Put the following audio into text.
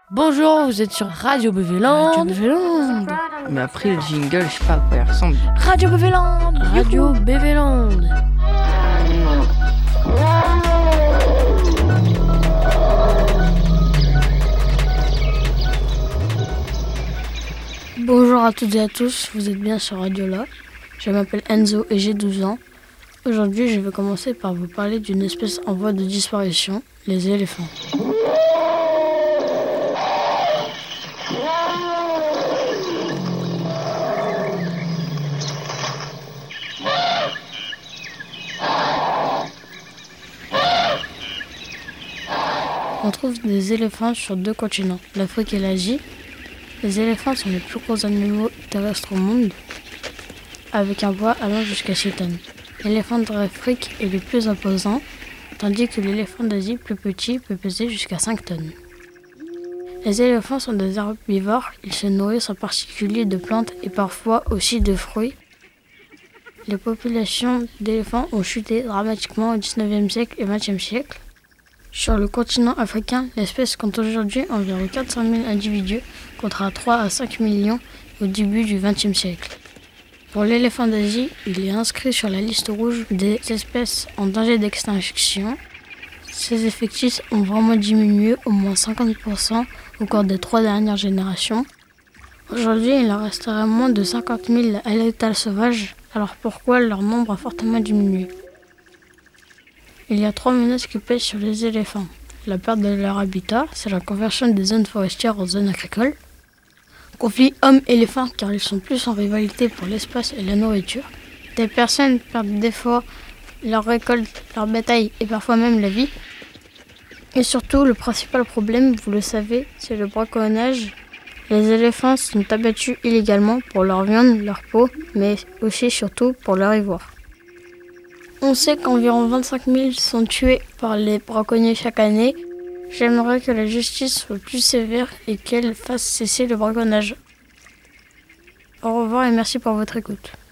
Bonjour, vous êtes sur Radio Beveland. Mais après le jingle, je sais pas à quoi il ressemble. Radio Beveland. Radio Beveland. Bonjour à toutes et à tous, vous êtes bien sur Radio La. Je m'appelle Enzo et j'ai 12 ans. Aujourd'hui, je vais commencer par vous parler d'une espèce en voie de disparition, les éléphants. On trouve des éléphants sur 2 continents, l'Afrique et l'Asie. Les éléphants sont les plus gros animaux terrestres au monde, avec un poids allant jusqu'à 6 tonnes. L'éléphant d'Afrique est le plus imposant, tandis que l'éléphant d'Asie, plus petit, peut peser jusqu'à 5 tonnes. Les éléphants sont des herbivores, ils se nourrissent en particulier de plantes et parfois aussi de fruits. Les populations d'éléphants ont chuté dramatiquement au 19e siècle et 20e siècle. Sur le continent africain, l'espèce compte aujourd'hui environ 400 000 individus contre 3 à 5 millions au début du XXe siècle. Pour l'éléphant d'Asie, il est inscrit sur la liste rouge des espèces en danger d'extinction. Ses effectifs ont vraiment diminué, au moins 50% au cours des 3 dernières générations. Aujourd'hui, il en resterait moins de 50 000 à l'état sauvage, alors pourquoi leur nombre a fortement diminué ? Il y a 3 menaces qui pèsent sur les éléphants. La perte de leur habitat, c'est la conversion des zones forestières aux zones agricoles. Conflit homme-éléphant, car ils sont plus en rivalité pour l'espace et la nourriture. Des personnes perdent des fois leur récolte, leur bétail et parfois même la vie. Et surtout, le principal problème, vous le savez, c'est le braconnage. Les éléphants sont abattus illégalement pour leur viande, leur peau, mais aussi surtout pour leur ivoire. On sait qu'environ 25 000 sont tués par les braconniers chaque année. J'aimerais que la justice soit plus sévère et qu'elle fasse cesser le braconnage. Au revoir et merci pour votre écoute.